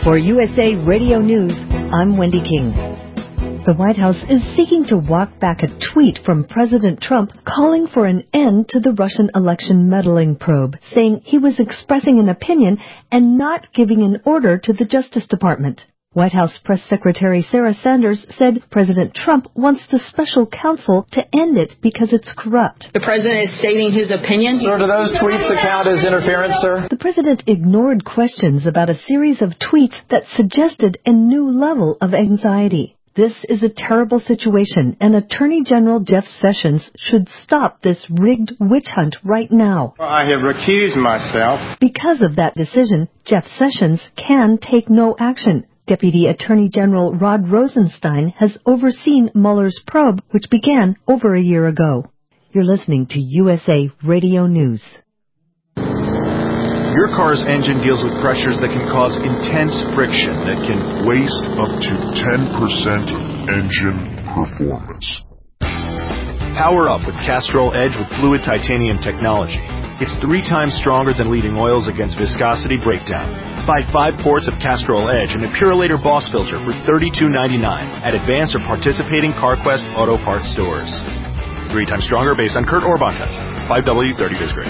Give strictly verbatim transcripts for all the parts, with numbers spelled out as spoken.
For U S A Radio News, I'm Wendy King. The White House is seeking to walk back a tweet from President Trump calling for an end to the Russian election meddling probe, saying he was expressing an opinion and not giving an order to the Justice Department. White House Press Secretary Sarah Sanders said President Trump wants the special counsel to end it because it's corrupt. The president is stating his opinion. Sir, do those tweets account as interference, sir? The president ignored questions about a series of tweets that suggested a new level of anxiety. This is a terrible situation, and Attorney General Jeff Sessions should stop this rigged witch hunt right now. I have recused myself. Because of that decision, Jeff Sessions can take no action. Deputy Attorney General Rod Rosenstein has overseen Mueller's probe, which began over a year ago. You're listening to U S A Radio News. Your car's engine deals with pressures that can cause intense friction that can waste up to ten percent engine performance. Power up with Castrol Edge with fluid titanium technology. It's three times stronger than leading oils against viscosity breakdown. Buy five quarts of Castrol Edge and a Purolator Boss filter for thirty-two ninety-nine at advanced or participating CarQuest Auto Parts stores. Three times stronger based on Kurt Orban test. five W thirty Visgrid.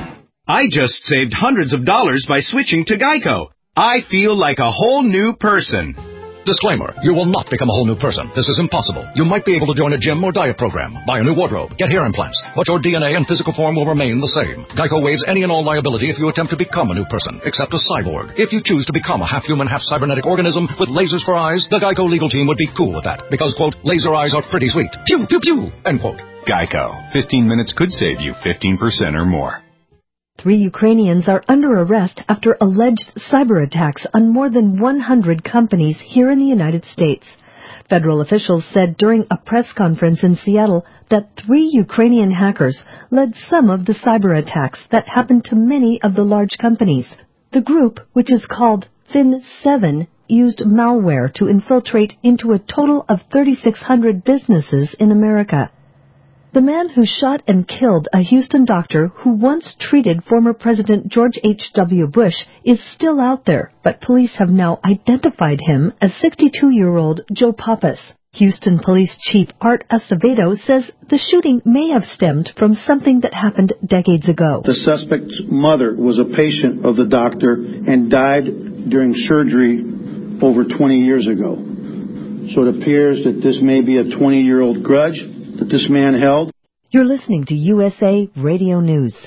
I just saved hundreds of dollars by switching to Geico. I feel like a whole new person. Disclaimer, you will not become a whole new person. This is impossible. You might be able to join a gym or diet program, buy a new wardrobe, get hair implants, but your D N A and physical form will remain the same. Geico waives any and all liability if you attempt to become a new person, except a cyborg. If you choose to become a half-human, half-cybernetic organism with lasers for eyes, the Geico legal team would be cool with that, because, quote, laser eyes are pretty sweet. Pew, pew, pew, end quote. Geico. fifteen minutes could save you fifteen percent or more. Three Ukrainians are under arrest after alleged cyber attacks on more than one hundred companies here in the United States. Federal officials said during a press conference in Seattle that three Ukrainian hackers led some of the cyber attacks that happened to many of the large companies. The group, which is called Fin seven, used malware to infiltrate into a total of thirty-six hundred businesses in America. The man who shot and killed a Houston doctor who once treated former President George H W Bush is still out there, but police have now identified him as sixty-two-year-old Joe Pappas. Houston Police Chief Art Acevedo says the shooting may have stemmed from something that happened decades ago. The suspect's mother was a patient of the doctor and died during surgery over twenty years ago. So it appears that this may be a twenty-year-old grudge that this man held. You're listening to U S A Radio News.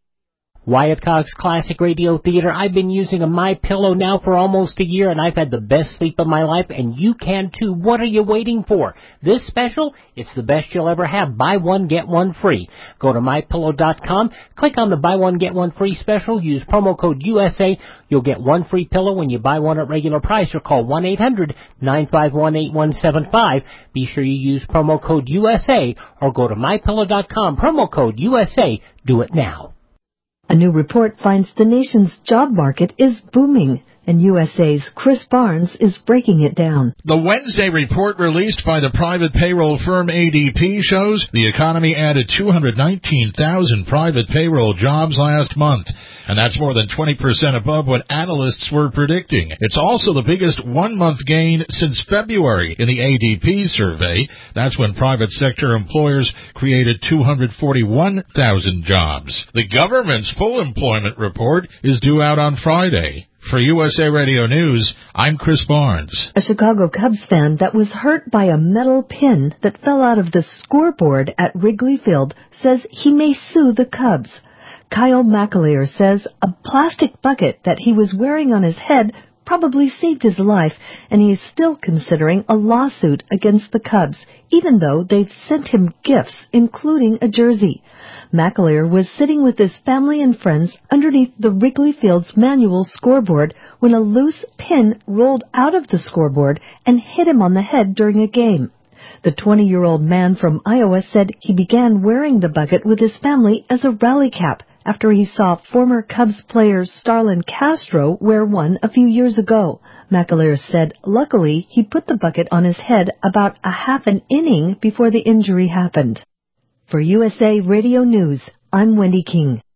Wyatt Cox Classic Radio Theater. I've been using a MyPillow now for almost a year, and I've had the best sleep of my life, and you can too. What are you waiting for? This special, it's the best you'll ever have. Buy one, get one free. Go to my pillow dot com, click on the buy one, get one free special, use promo code U S A. You'll get one free pillow when you buy one at regular price, or call one eight hundred nine five one eight one seven five. Be sure you use promo code U S A, or go to my pillow dot com, promo code U S A. Do it now. A new report finds the nation's job market is booming, and U S A's Chris Barnes is breaking it down. The Wednesday report released by the private payroll firm A D P shows the economy added two hundred nineteen thousand private payroll jobs last month, and that's more than twenty percent above what analysts were predicting. It's also the biggest one-month gain since February in the A D P survey. That's when private sector employers created two hundred forty-one thousand jobs. The government's full employment report is due out on Friday. For U S A Radio News, I'm Chris Barnes. A Chicago Cubs fan that was hurt by a metal pin that fell out of the scoreboard at Wrigley Field says he may sue the Cubs. Kyle McAleer says a plastic bucket that he was wearing on his head probably saved his life, and he is still considering a lawsuit against the Cubs, even though they've sent him gifts, including a jersey. McAleer was sitting with his family and friends underneath the Wrigley Field's manual scoreboard when a loose pin rolled out of the scoreboard and hit him on the head during a game. The twenty-year-old man from Iowa said he began wearing the bucket with his family as a rally cap after he saw former Cubs player Starlin Castro wear one a few years ago. McAleer said luckily he put the bucket on his head about a half an inning before the injury happened. For U S A Radio News, I'm Wendy King.